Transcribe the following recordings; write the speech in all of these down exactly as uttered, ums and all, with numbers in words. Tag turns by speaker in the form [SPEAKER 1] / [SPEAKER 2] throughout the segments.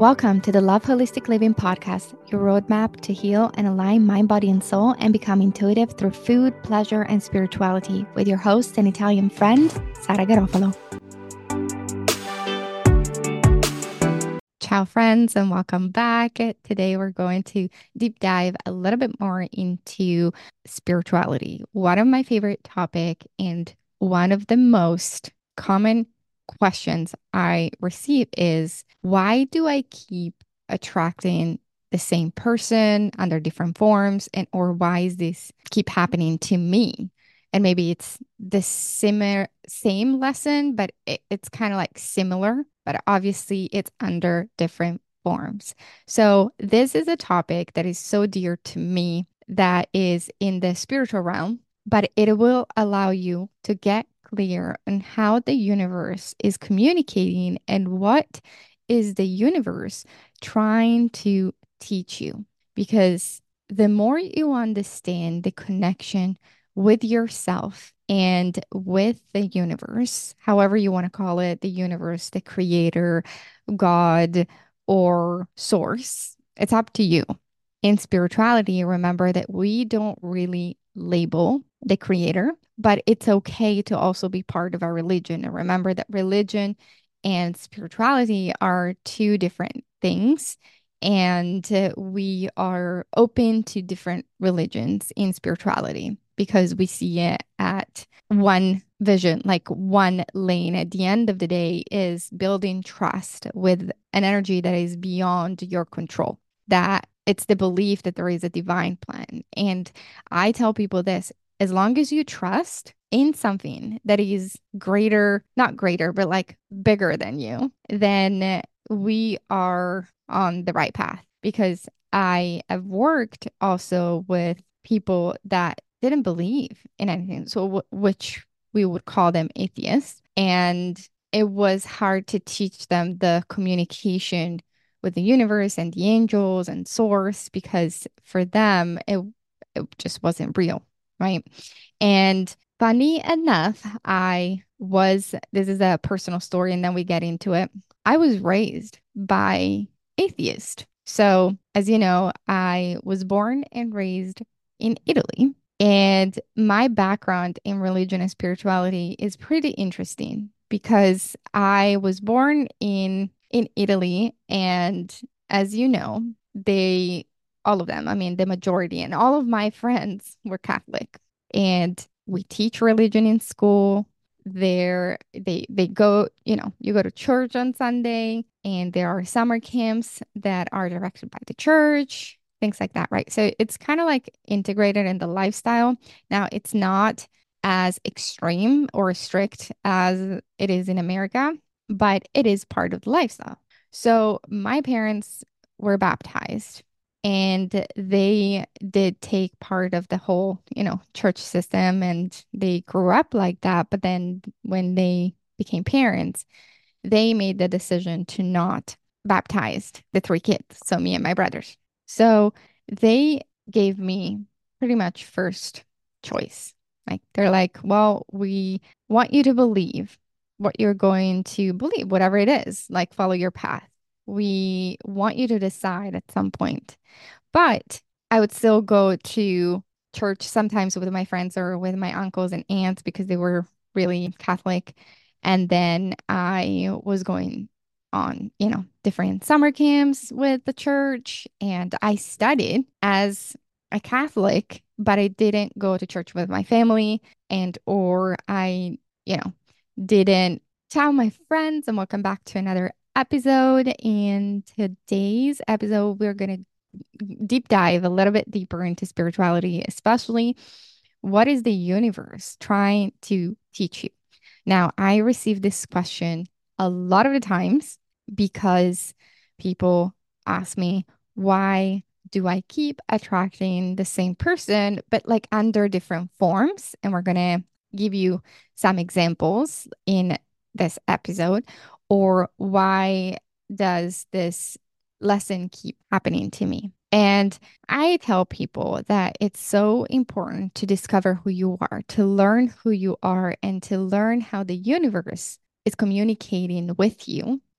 [SPEAKER 1] Welcome to the Love Holistic Living Podcast, your roadmap to heal and align mind, body, and soul and become intuitive through food, pleasure, and spirituality with your host and Italian friend, Sara Garofalo. Ciao, friends, and welcome back. Today, we're going to deep dive a little bit more into spirituality. One of my favorite topic and one of the most common questions I receive is, why do I keep attracting the same person under different forms? And or why is this keep happening to me? And maybe it's the similar same lesson, but it, it's kind of like similar, but obviously it's under different forms. So this is a topic that is so dear to me, that is in the spiritual realm, but it will allow you to get clear on how the universe is communicating and what is the universe trying to teach you. Because the more you understand the connection with yourself and with the universe, however you want to call it, the universe, the creator, God, or source, it's up to you. In spirituality, remember that we don't really label the creator, but it's okay to also be part of our religion. And remember that religion and spirituality are two different things. And uh, we are open to different religions in spirituality because we see it at one vision, like one lane. At the end of the day, is building trust with an energy that is beyond your control. That it's the belief that there is a divine plan. And I tell people this: as long as you trust in something that is greater, not greater, but like bigger than you, then we are on the right path. Because I have worked also with people that didn't believe in anything, so w- which we would call them atheists. And it was hard to teach them the communication with the universe and the angels and source, because for them, it, it just wasn't real, right? And funny enough, I was, this is a personal story and then we get into it. I was raised by atheists. So, as you know, I was born and raised in Italy. And my background in religion and spirituality is pretty interesting because I was born in in Italy, and as you know, they all of them, I mean the majority and all of my friends were Catholic. And we teach religion in school. There they they go, you know, you go to church on Sunday, and there are summer camps that are directed by the church, things like that, right? So it's kind of like integrated in the lifestyle. Now, it's not as extreme or strict as it is in America, but it is part of the lifestyle. So my parents were baptized, and they did take part of the whole, you know, church system, and they grew up like that. But then when they became parents, they made the decision to not baptize the three kids, so me and my brothers. So they gave me pretty much first choice. Like they're like, well, we want you to believe what you're going to believe, whatever it is, like follow your path. We want you to decide at some point. But I would still go to church sometimes with my friends or with my uncles and aunts because they were really Catholic. And then I was going on, you know, different summer camps with the church. And I studied as a Catholic, but I didn't go to church with my family, and or I, you know, didn't tell my friends. And welcome back to another episode. In today's episode, we're going to deep dive a little bit deeper into spirituality, especially what is the universe trying to teach you. Now, I receive this question a lot of the times because people ask me, why do I keep attracting the same person, but like under different forms? And we're going to give you some examples in this episode. Or why does this lesson keep happening to me? And I tell people that it's so important to discover who you are, to learn who you are, and to learn how the universe is communicating with you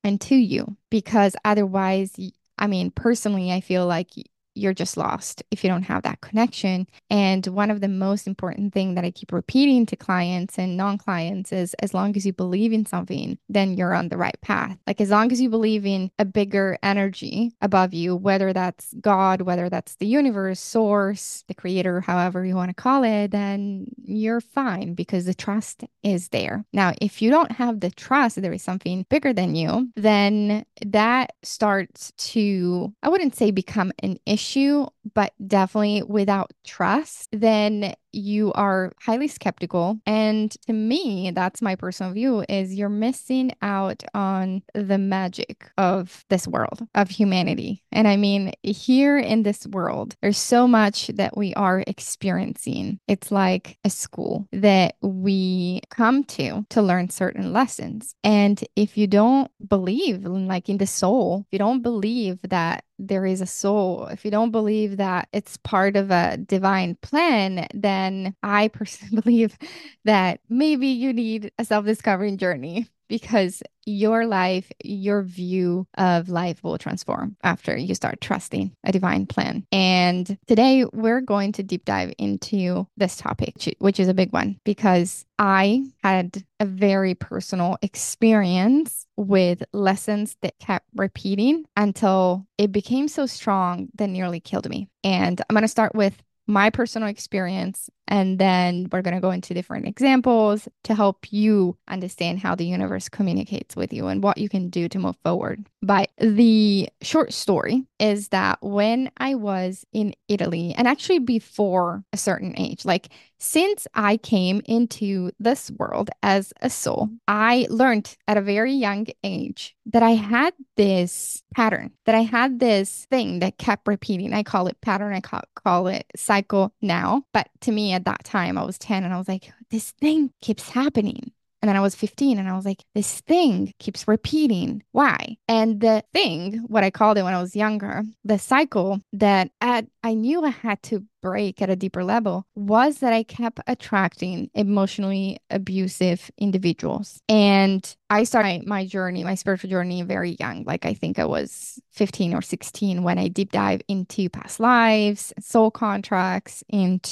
[SPEAKER 1] and to you, because otherwise, y- I mean, personally, I feel like y- you're just lost if you don't have that connection. And one of the most important thing that I keep repeating to clients and non-clients is as long as you believe in something, then you're on the right path. Like as long as you believe in a bigger energy above you, whether that's God, whether that's the universe, source, the creator, however you want to call it, then you're fine because the trust is there. Now, if you don't have the trust that there is something bigger than you, then that starts to, I wouldn't say become an issue, but definitely without trust, then you are highly skeptical. And to me, that's my personal view is you're missing out on the magic of this world, of humanity. And I mean, here in this world, there's so much that we are experiencing. It's like a school that we come to to learn certain lessons. And if you don't believe in like in the soul, if you don't believe that there is a soul, if you don't believe that it's part of a divine plan, then I personally believe that maybe you need a self-discovering journey because your life, your view of life will transform after you start trusting a divine plan. And today we're going to deep dive into this topic, which is a big one because I had a very personal experience with lessons that kept repeating until it became so strong that nearly killed me. And I'm going to start with my personal experience, and then we're going to go into different examples to help you understand how the universe communicates with you and what you can do to move forward. But the short story is that when I was in Italy, and actually before a certain age, like since I came into this world as a soul, I learned at a very young age that I had this pattern, that I had this thing that kept repeating. I call it pattern, I call, call it cycle now. But to me at that time, I was ten and I was like, this thing keeps happening. And then I was fifteen and I was like, this thing keeps repeating. Why? And the thing, what I called it when I was younger, the cycle that at, I knew I had to break at a deeper level was that I kept attracting emotionally abusive individuals. And I started my journey, my spiritual journey very young. Like I think I was fifteen or sixteen when I deep dive into past lives, soul contracts,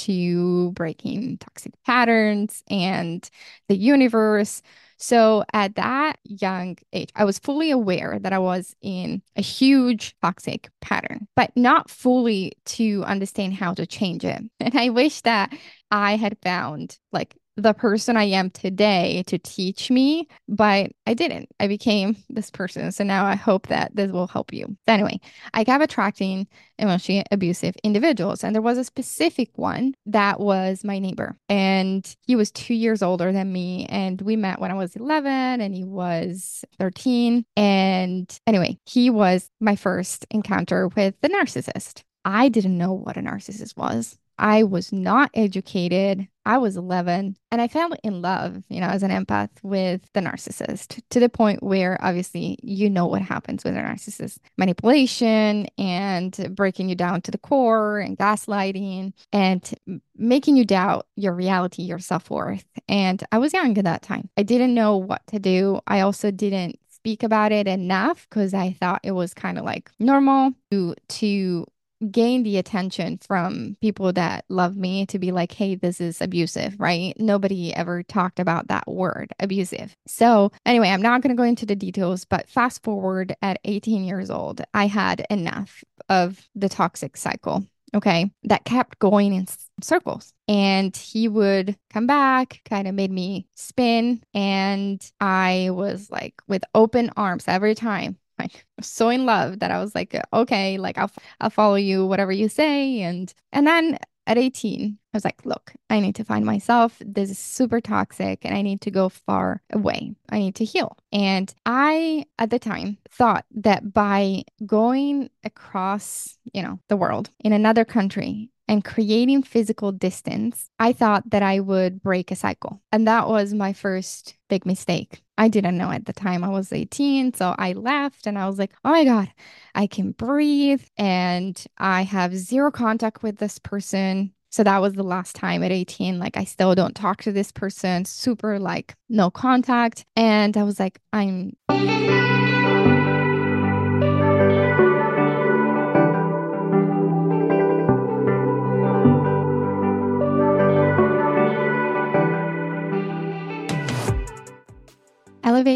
[SPEAKER 1] into breaking toxic patterns and the universe. So at that young age, I was fully aware that I was in a huge toxic pattern, but not fully to understand how to change it. And I wish that I had found like the person I am today to teach me, but I didn't. I became this person. So now I hope that this will help you. So anyway, I kept attracting emotionally abusive individuals. And there was a specific one that was my neighbor. And he was two years older than me. And we met when I was eleven and he was thirteen. And anyway, he was my first encounter with the narcissist. I didn't know what a narcissist was. I was not educated. I was eleven and I fell in love, you know, as an empath with the narcissist to the point where obviously you know what happens with a narcissist manipulation and breaking you down to the core and gaslighting and making you doubt your reality, your self worth. And I was young at that time. I didn't know what to do. I also didn't speak about it enough because I thought it was kind of like normal to, to gain the attention from people that love me to be like, hey, this is abusive, right? Nobody ever talked about that word, abusive. So, anyway, I'm not going to go into the details, but fast forward at eighteen years old, I had enough of the toxic cycle. Okay, that kept going in circles. And he would come back, kind of made me spin. And I was like with open arms every time. Like so in love that I was like, okay, like I'll I'll follow you, whatever you say. And and then at eighteen, I was like, look, I need to find myself. This is super toxic and I need to go far away. I need to heal. And I, at the time, thought that by going across, you know, the world in another country and creating physical distance, I thought that I would break a cycle. And that was my first big mistake. I didn't know at the time. I was eighteen. So I left and I was like, oh my God, I can breathe and I have zero contact with this person. So that was the last time at eighteen. Like, I still don't talk to this person, super like no contact. And I was like, I'm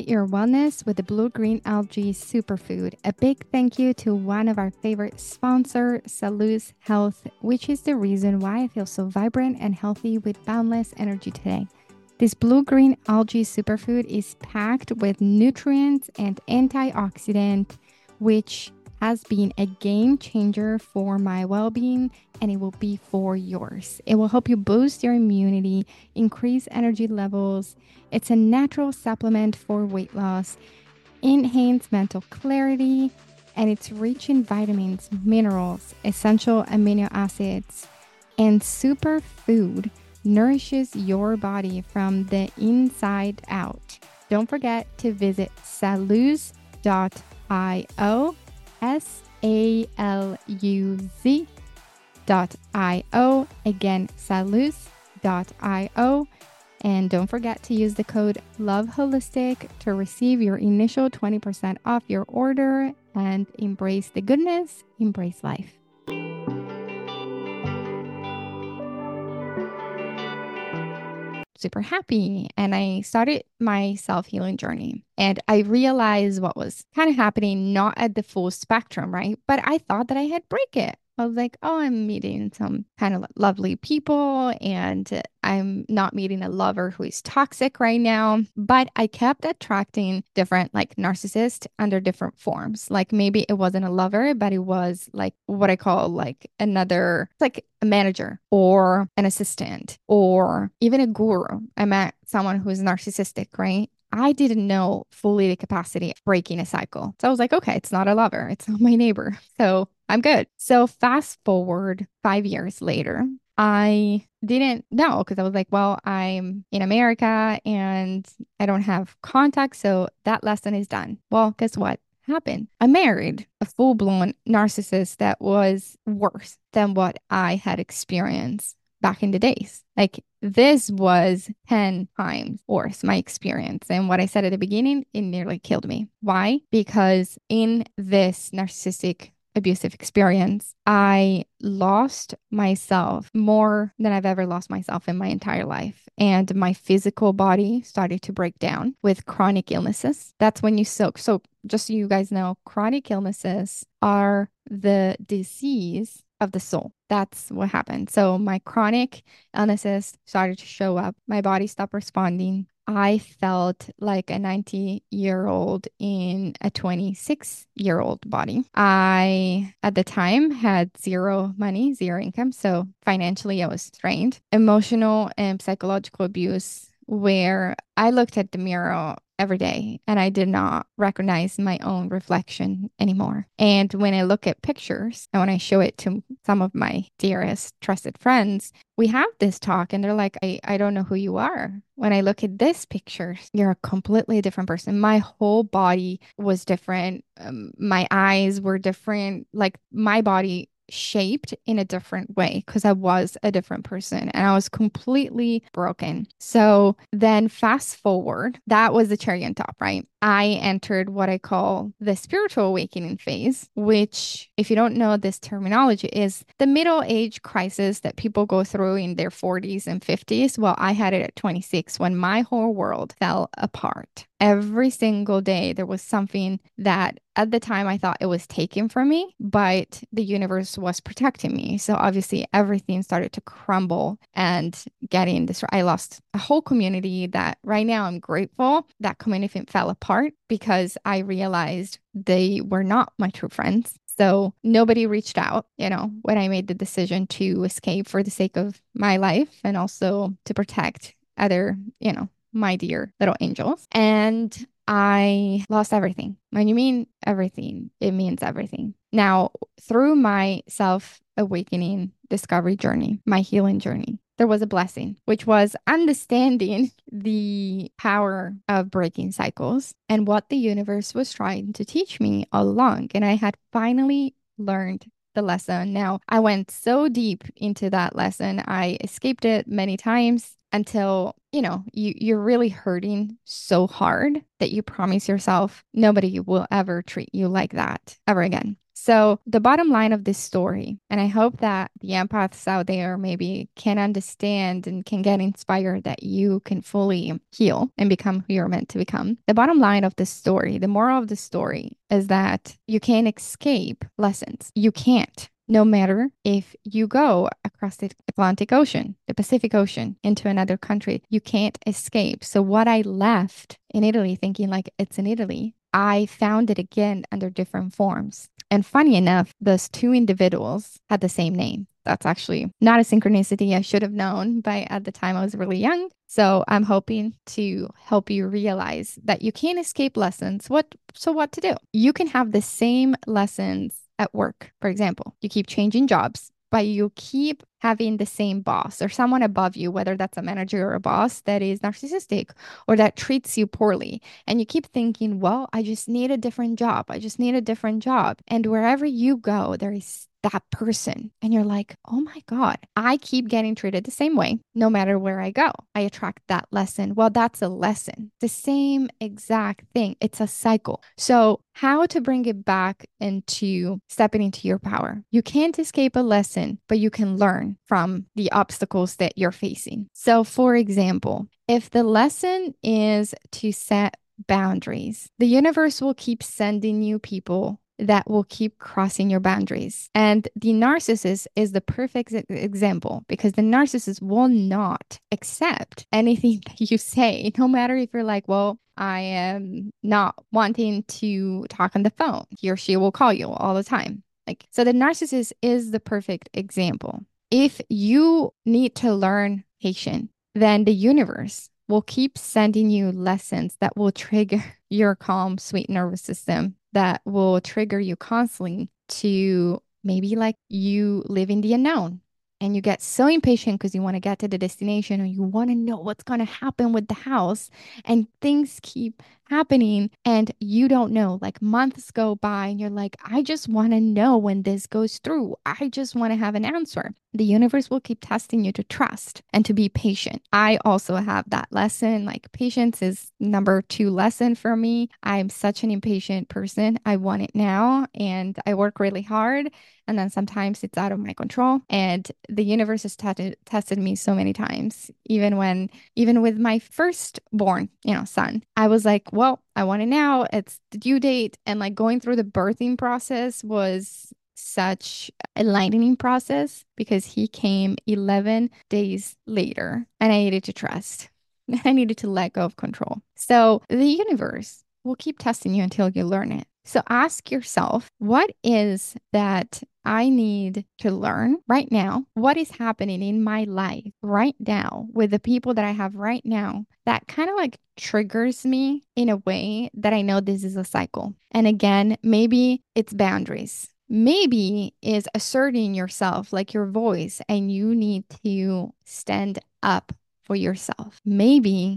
[SPEAKER 1] Elevate your wellness with the Blue Green Algae Superfood. A big thank you to one of our favorite sponsor, Salus Health, which is the reason why I feel so vibrant and healthy with boundless energy today. This Blue Green Algae Superfood is packed with nutrients and antioxidant, which has been a game changer for my well-being, and it will be for yours. It will help you boost your immunity, increase energy levels. It's a natural supplement for weight loss, enhance mental clarity, and it's rich in vitamins, minerals, essential amino acids, and superfood nourishes your body from the inside out. Don't forget to visit saluz dot io. S A L U Z dot I O. Again, saluz dot I O. And don't forget to use the code LOVEHOLISTIC to receive your initial twenty percent off your order and embrace the goodness, embrace life. Super happy, and I started my self-healing journey, and I realized what was kind of happening, not at the full spectrum, right? But I thought that I had break it. I was like, oh, I'm meeting some kind of lovely people, and I'm not meeting a lover who is toxic right now. But I kept attracting different like narcissists under different forms. Like maybe it wasn't a lover, but it was like what I call like another, like a manager or an assistant or even a guru. I met someone who is narcissistic, right? I didn't know fully the capacity of breaking a cycle. So I was like, okay, it's not a lover. It's not my neighbor. So I'm good. So fast forward five years later, I didn't know because I was like, well, I'm in America and I don't have contact. So that lesson is done. Well, guess what happened? I married a full blown narcissist that was worse than what I had experienced back in the days. Like this was ten times worse, my experience. And what I said at the beginning, it nearly killed me. Why? Because in this narcissistic abusive experience, I lost myself more than I've ever lost myself in my entire life. And my physical body started to break down with chronic illnesses. That's when you soak. So just so you guys know, chronic illnesses are the disease of the soul. That's what happened. So my chronic illnesses started to show up. My body stopped responding. I felt like a ninety year old in a twenty-six year old body. I, at the time, had zero money, zero income. So financially, I was strained. Emotional and psychological abuse, where I looked at the mirror every day and I did not recognize my own reflection anymore. And when I look at pictures and when I show it to some of my dearest trusted friends, we have this talk and they're like, I, I don't know who you are. When I look at this picture, you're a completely different person. My whole body was different. Um, my eyes were different. Like my body shaped in a different way because I was a different person and I was completely broken. So then fast forward, that was the cherry on top, right? I entered what I call the spiritual awakening phase, which, if you don't know this terminology, is the middle age crisis that people go through in their forties and fifties. Well, I had it at twenty-six when my whole world fell apart. Every single day, there was something that at the time I thought it was taken from me, but the universe was protecting me. So obviously, everything started to crumble and getting this. I lost a whole community that right now I'm grateful that community fell apart because I realized they were not my true friends. So nobody reached out, you know, when I made the decision to escape for the sake of my life and also to protect other, you know, my dear little angels. And I lost everything. When you mean everything, it means everything. Now, through my self awakening discovery journey, my healing journey, there was a blessing, which was understanding the power of breaking cycles and what the universe was trying to teach me all along. And I had finally learned the lesson. Now, I went so deep into that lesson. I escaped it many times. until, you know, you, you're really hurting so hard that you promise yourself nobody will ever treat you like that ever again. So, the bottom line of this story, and I hope that the empaths out there maybe can understand and can get inspired that you can fully heal and become who you're meant to become. The bottom line of this story, the moral of the story is that you can't escape lessons. You can't. No matter if you go across the Atlantic Ocean, the Pacific Ocean, into another country, you can't escape. So, what I left in Italy thinking like it's in Italy, I found it again under different forms. And funny enough, those two individuals had the same name. That's actually not a synchronicity I should have known, but at the time I was really young. So I'm hoping to help you realize that you can't escape lessons. What so what to do? You can have the same lessons at work, for example. You keep changing jobs, but you keep having the same boss or someone above you, whether that's a manager or a boss that is narcissistic or that treats you poorly. And you keep thinking, well, I just need a different job. I just need a different job. And wherever you go, there is that person. And you're like, oh my God, I keep getting treated the same way no matter where I go. I attract that lesson. Well, that's a lesson. The same exact thing. It's a cycle. So, how to bring it back into stepping into your power? You can't escape a lesson, but you can learn from the obstacles that you're facing. So, for example, if the lesson is to set boundaries, the universe will keep sending you people that will keep crossing your boundaries. And the narcissist is the perfect ex- example because the narcissist will not accept anything that you say, no matter if you're like, well, I am not wanting to talk on the phone. He or she will call you all the time. Like, so the narcissist is the perfect example. If you need to learn patience, then the universe will keep sending you lessons that will trigger your calm, sweet nervous system, that will trigger you constantly to maybe like you live in the unknown and you get so impatient because you want to get to the destination or you want to know what's going to happen with the house and things keep happening and you don't know. Like months go by and you're like, I just want to know when this goes through. I just want to have an answer. The universe will keep testing you to trust and to be patient. I also have that lesson. Like patience is number two lesson for me. I'm such an impatient person. I want it now and I work really hard. And then sometimes it's out of my control. And the universe has tested tested me so many times. Even when, even with my firstborn, you know, son, I was like, well, I want it now. It's the due date. And like going through the birthing process was such a enlightening process because he came eleven days later and I needed to trust. I needed to let go of control. So the universe will keep testing you until you learn it. So ask yourself, what is that I need to learn right now? What is happening in my life right now with the people that I have right now that kind of like triggers me in a way that I know this is a cycle? And again, maybe it's boundaries. Maybe is asserting yourself, like your voice, and you need to stand up for yourself. Maybe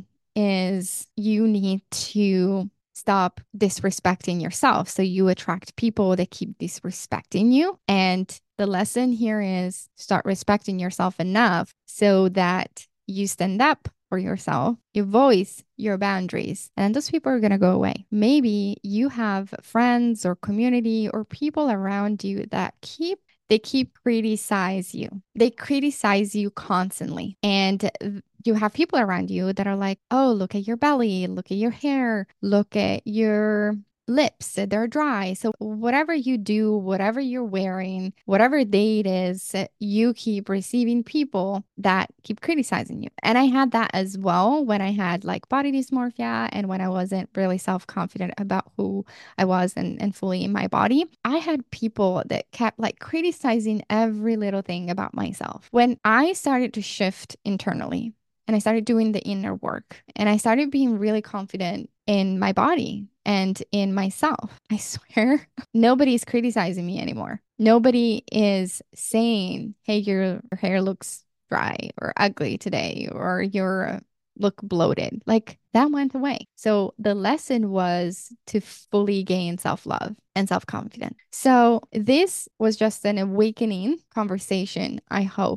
[SPEAKER 1] is you need to stop disrespecting yourself. So you attract people that keep disrespecting you. And the lesson here is start respecting yourself enough so that you stand up for yourself, you voice your boundaries, and those people are going to go away. Maybe you have friends or community or people around you that keep they keep criticize you. They criticize you constantly. And you have people around you that are like, oh, look at your belly, look at your hair, look at your lips, they're dry. So whatever you do, whatever you're wearing, whatever day it is, you keep receiving people that keep criticizing you. And I had that as well when I had like body dysmorphia and when I wasn't really self-confident about who I was and, and fully in my body. I had people that kept like criticizing every little thing about myself. When I started to shift internally and I started doing the inner work and I started being really confident in my body and in myself, I swear nobody's criticizing me anymore. Nobody is saying, hey, your hair looks dry or ugly today, or your look bloated. Like that went away. So the lesson was to fully gain self-love and self-confidence. So this was just an awakening conversation, I hope,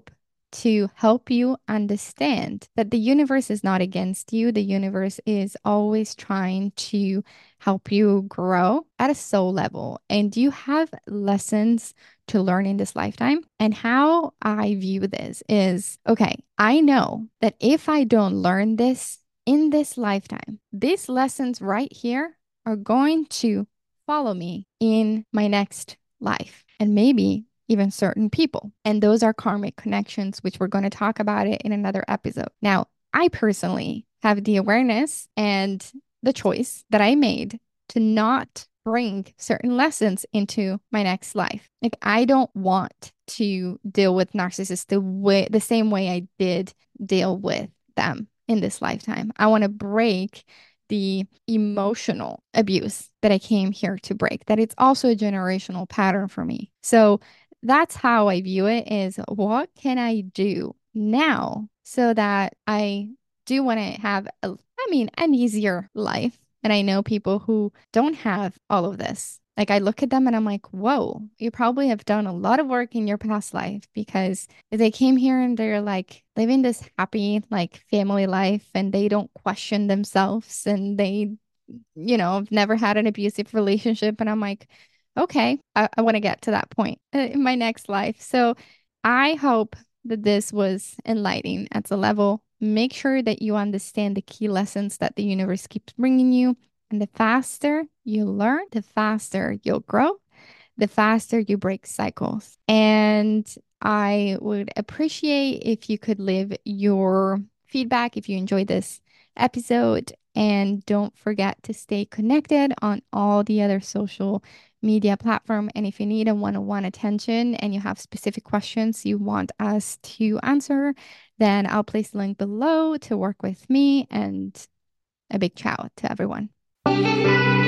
[SPEAKER 1] to help you understand that the universe is not against you. The universe is always trying to help you grow at a soul level. And you have lessons to learn in this lifetime. And how I view this is okay, I know that if I don't learn this in this lifetime, these lessons right here are going to follow me in my next life and maybe even certain people. And those are karmic connections, which we're going to talk about it in another episode. Now, I personally have the awareness and the choice that I made to not bring certain lessons into my next life. Like I don't want to deal with narcissists the way the same way I did deal with them in this lifetime. I want to break the emotional abuse that I came here to break, that it's also a generational pattern for me. So that's how I view it is what can I do now so that I do want to have a, I mean, an easier life. And I know people who don't have all of this. Like I look at them and I'm like, whoa, you probably have done a lot of work in your past life because they came here and they're like living this happy, like family life and they don't question themselves and they, you know, have never had an abusive relationship. And I'm like, okay, I, I want to get to that point uh, in my next life. So I hope that this was enlightening at the level. Make sure that you understand the key lessons that the universe keeps bringing you. And the faster you learn, the faster you'll grow, the faster you break cycles. And I would appreciate if you could leave your feedback if you enjoyed this episode. And don't forget to stay connected on all the other social media platform. And if you need a one-on-one attention and you have specific questions you want us to answer, then I'll place the link below to work with me. And a big ciao to everyone.